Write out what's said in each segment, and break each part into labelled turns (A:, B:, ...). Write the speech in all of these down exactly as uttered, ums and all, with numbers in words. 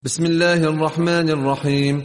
A: بسم الله الرحمن الرحيم.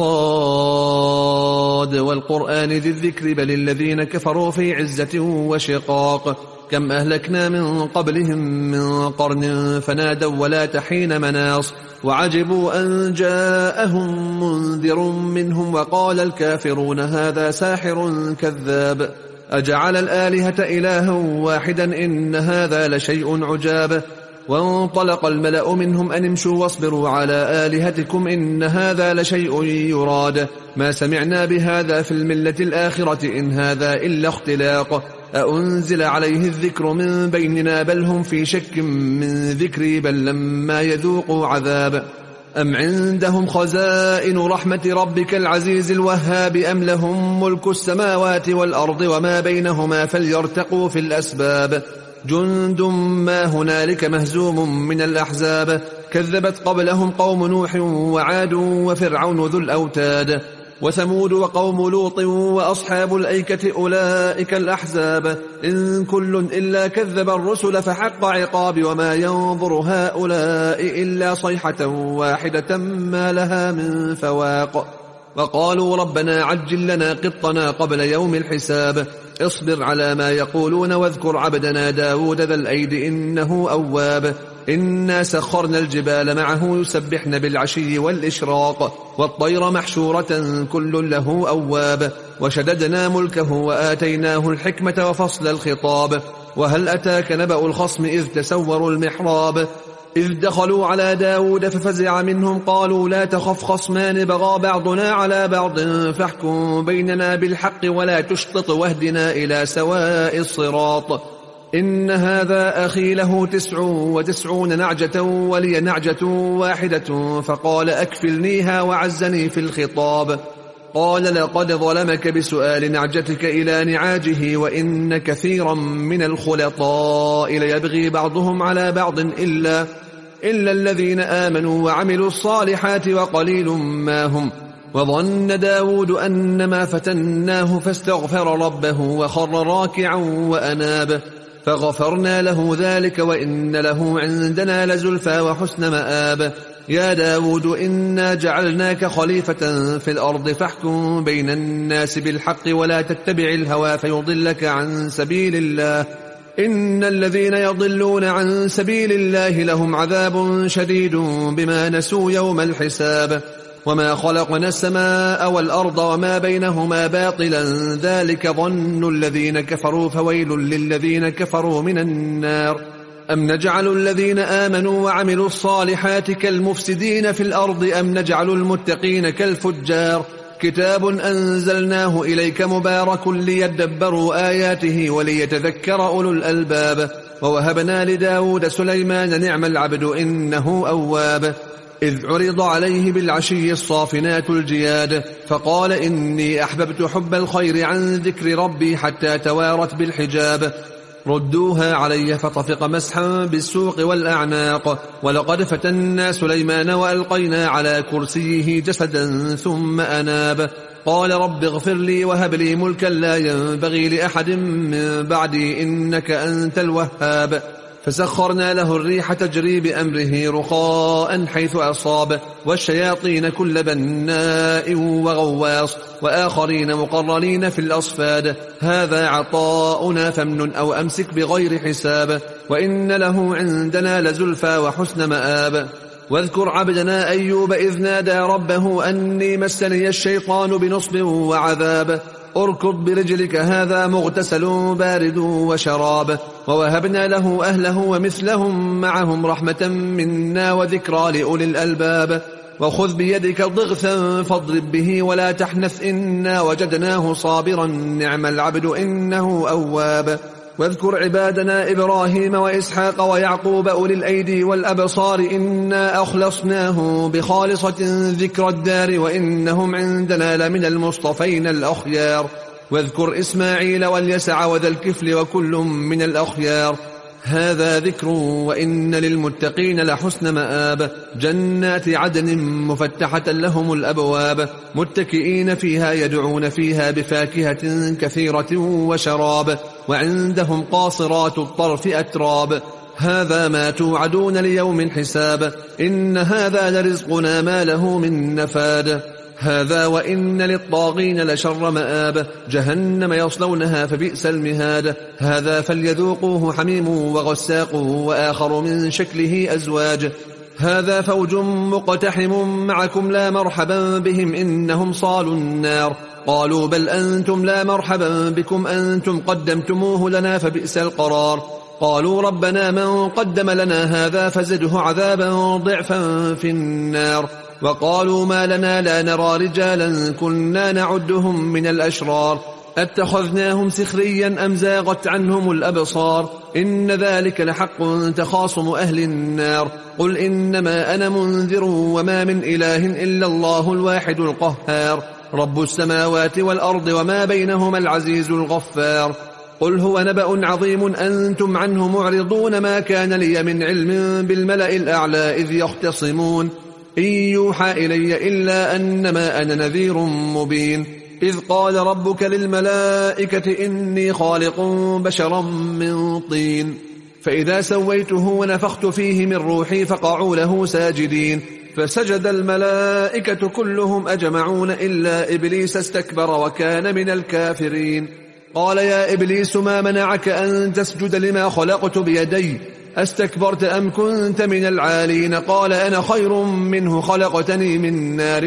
A: صاد والقرآن ذي الذكر بل الذين كفروا في عزة وشقاق. كم أهلكنا من قبلهم من قرن فنادوا ولا تحين مناص وعجبوا أن جاءهم منذر منهم وقال الكافرون هذا ساحر كذاب أجعل الآلهة إلها واحدا إن هذا لشيء عجاب. وانطلق الملأ منهم أن امشوا واصبروا على آلهتكم إن هذا لشيء يراد ما سمعنا بهذا في الملة الآخرة إن هذا إلا اختلاق أأنزل عليه الذكر من بيننا بل هم في شك من ذكري بل لما يذوقوا عذاب. أم عندهم خزائن رحمة ربك العزيز الوهاب أم لهم ملك السماوات والأرض وما بينهما فليرتقوا في الأسباب. جند ما هنالك مهزوم من الأحزاب كذبت قبلهم قوم نوح وعاد وفرعون ذو الأوتاد وثمود وقوم لوط وأصحاب الأيكة أولئك الأحزاب إن كل إلا كذب الرسل فحق عقاب وما ينظر هؤلاء إلا صيحة واحدة ما لها من فواق. وقالوا ربنا عجل لنا قطنا قبل يوم الحساب اصبر على ما يقولون واذكر عبدنا داود ذا الأيد إنه أواب. إنا سخرنا الجبال معه يسبحن بالعشي والإشراق والطير محشورة كل له أواب. وشددنا ملكه وآتيناه الحكمة وفصل الخطاب. وهل أتاك نبأ الخصم إذ تسوروا المحراب إذ دخلوا على داود ففزع منهم قالوا لا تخف خصمان بغى بعضنا على بعض فاحكم بيننا بالحق ولا تشطط واهدنا إلى سواء الصراط. إن هذا أخي له تسع وتسعون نعجة ولي نعجة واحدة فقال أكفلنيها وعزني في الخطاب. قال لقد ظلمك بسؤال نعجتك إلى نعاجه وإن كثيرا من الخلطاء ليبغي بعضهم على بعض إلا, إلا الذين آمنوا وعملوا الصالحات وقليل ما هم. وظن داود أنما فتناه فاستغفر ربه وخر راكعا وأناب فغفرنا له ذلك وإن له عندنا لزلفى وحسن مآب. يا داود إنا جعلناك خليفة في الأرض فاحكم بين الناس بالحق ولا تتبع الهوى فيضلك عن سبيل الله إن الذين يضلون عن سبيل الله لهم عذاب شديد بما نسوا يوم الحساب. وما خلقنا السماء والأرض وما بينهما باطلا ذلك ظن الذين كفروا فويل للذين كفروا من النار. أم نجعل الذين آمنوا وعملوا الصالحات كالمفسدين في الأرض أم نجعل المتقين كالفجار. كتاب أنزلناه إليك مبارك ليدبروا آياته وليتذكر أولو الألباب. ووهبنا لداود سليمان نعم العبد إنه أواب. إذ عرض عليه بالعشي الصافنات الجياد فقال إني أحببت حب الخير عن ذكر ربي حتى توارت بالحجاب. ردوها علي فطفق مسحا بالسوق والأعناق. ولقد فتنا سليمان وألقينا على كرسيه جسدا ثم أناب. قال رب اغفر لي وهب لي ملكا لا ينبغي لأحد من بعدي إنك أنت الوهاب. فسخرنا له الريح تجري بأمره رخاء حيث أصاب والشياطين كل بناء وغواص وآخرين مقرنين في الأصفاد. هذا عطاؤنا فامنن أو أمسك بغير حساب وإن له عندنا لزلفى وحسن مآب. واذكر عبدنا أيوب إذ نادى ربه أني مسني الشيطان بنصب وعذاب. اركض برجلك هذا مغتسل بارد وشراب. ووهبنا له أهله ومثلهم معهم رحمة منا وذكرى لأولي الألباب. وخذ بيدك ضغثا فاضرب به ولا تحنث إنا وجدناه صابرا نعم العبد إنه أواب. واذكر عبادنا إبراهيم وإسحاق ويعقوب أولي الأيدي والأبصار إنا أخلصناه بخالصة ذكر الدار وإنهم عندنا لمن المصطفين الأخيار. واذكر إسماعيل واليسع وذا الكفل وكل من الأخيار. هذا ذكر وإن للمتقين لحسن مآب. جنات عدن مفتحة لهم الأبواب متكئين فيها يدعون فيها بفاكهة كثيرة وشراب. وعندهم قاصرات الطرف أتراب هذا ما توعدون ليوم حساب إن هذا لرزقنا ما له من نفاد هذا وإن للطاغين لشر مآب جهنم يصلونها فبئس المهاد هذا فليذوقوه حميم وغساق وآخر من شكله أزواج هذا فوج مقتحم معكم لا مرحبا بهم إنهم صالوا النار قالوا بل أنتم لا مرحبا بكم أنتم قدمتموه لنا فبئس القرار قالوا ربنا من قدم لنا هذا فزده عذابا ضعفا في النار وقالوا ما لنا لا نرى رجالا كنا نعدهم من الأشرار اتخذناهم سخريا أم زاغت عنهم الأبصار إن ذلك لحق تخاصم أهل النار قل إنما أنا منذر وما من إله إلا الله الواحد القهار رب السماوات والأرض وما بينهما العزيز الغفار قل هو نبأ عظيم أنتم عنه معرضون ما كان لي من علم بالملأ الأعلى إذ يختصمون إن يوحى إلي إلا أنما أنا نذير مبين إذ قال ربك للملائكة إني خالق بشرا من طين فإذا سويته ونفخت فيه من روحي فقعوا له ساجدين فسجد الملائكة كلهم أجمعون إلا إبليس استكبر وكان من الكافرين قال يا إبليس ما منعك أن تسجد لما خلقت بيدي أستكبرت أم كنت من العالين قال أنا خير منه خلقتني من نار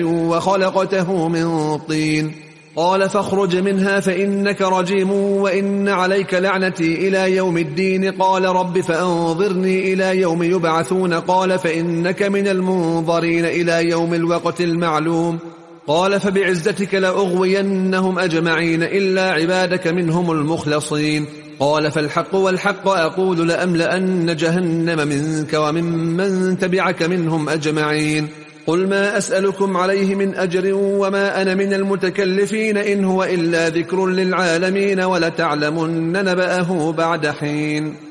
A: وخلقته من طين قال فاخرج منها فإنك رجيم وإن عليك لعنتي إلى يوم الدين قال رب فأنظرني إلى يوم يبعثون قال فإنك من المنظرين إلى يوم الوقت المعلوم قال فبعزتك لأغوينهم أجمعين إلا عبادك منهم المخلصين قال فالحق والحق أقول لأملأن جهنم منك وممن تبعك منهم أجمعين قل ما أسألكم عليه من أجر وما أنا من المتكلفين إن هو إلا ذكر للعالمين ولتعلمن نبأه بعد حين